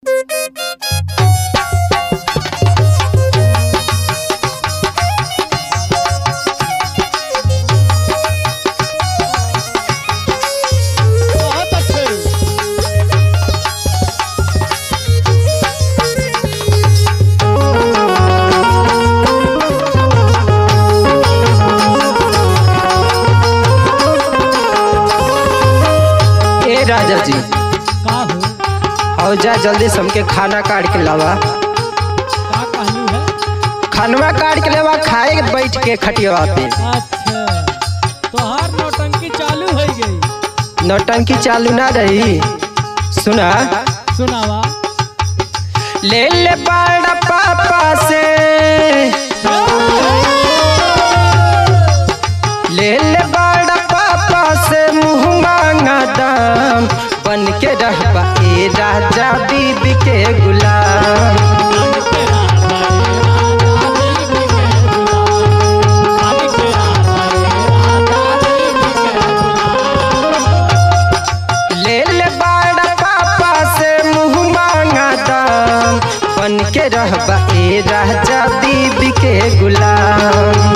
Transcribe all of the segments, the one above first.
राजा जी का हो? और जा जल्दी से हमके खाना काट के लावा। का कहलू है? खानवा काट के लावा, खाए बैठ के खटिया पे। अच्छा, तोहार नौटंकी चालू हो गई। नौटंकी चालू ना रही, सुना सुनावा। ले ले बड़ा पापा से, ले ले बड़ा पापा से मुँह मांगा दाम, बन के रहबा ए राजा बीबी के गुलाम। ले ले बड़ा पापा से मुँह मांगा दाम, बन के रहबा ए राजा बीबी के गुलाम।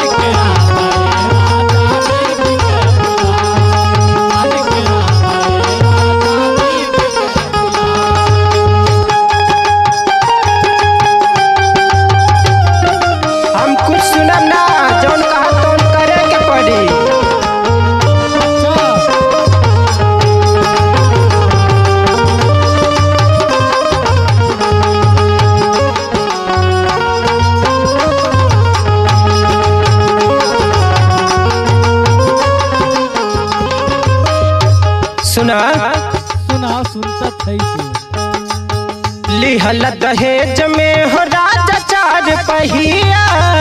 सुना सुना सुनता थई तू। लिहल दहेज में हो राजा चार पहिया,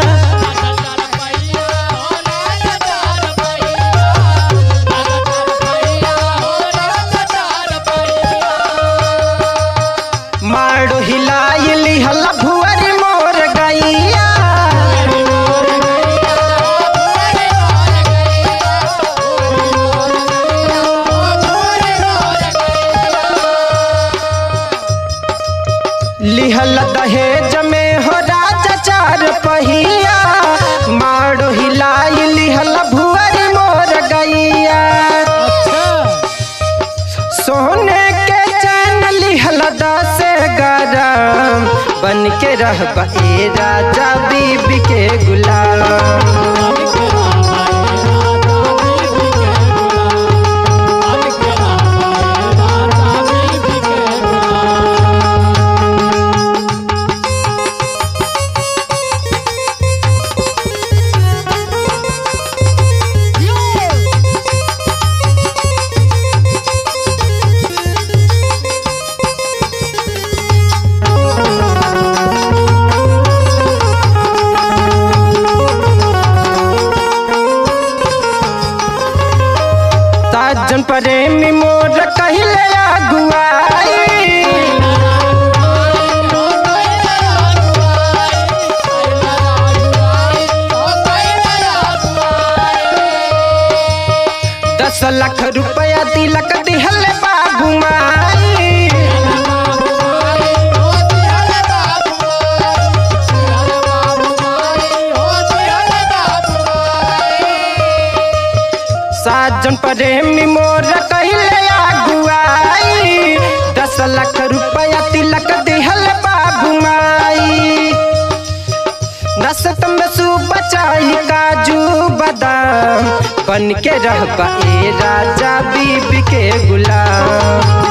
मारो हिलाई लिहल भुअर मोर गैया। लिहल दहेज में हो राजा चार पहिया, मारो हिलाई लिहल भुअर मोर गैया। सोने के चैन लिहल 10 ग्राम, बन के रहबा ए राजा बीबी के गुलाम। साजन प्रेमी मोर कहले अगुआई, दस लाख रुपया तिलक दिहल बाबू माई। साजन प्रेमी मोर कहले अगुआई, 10 लाख रुपया तिलक दिहल बाबू माई। नसत में सुबचाई काजू बादाम, बन के रहबा ए राजा बीबी के गुलाम।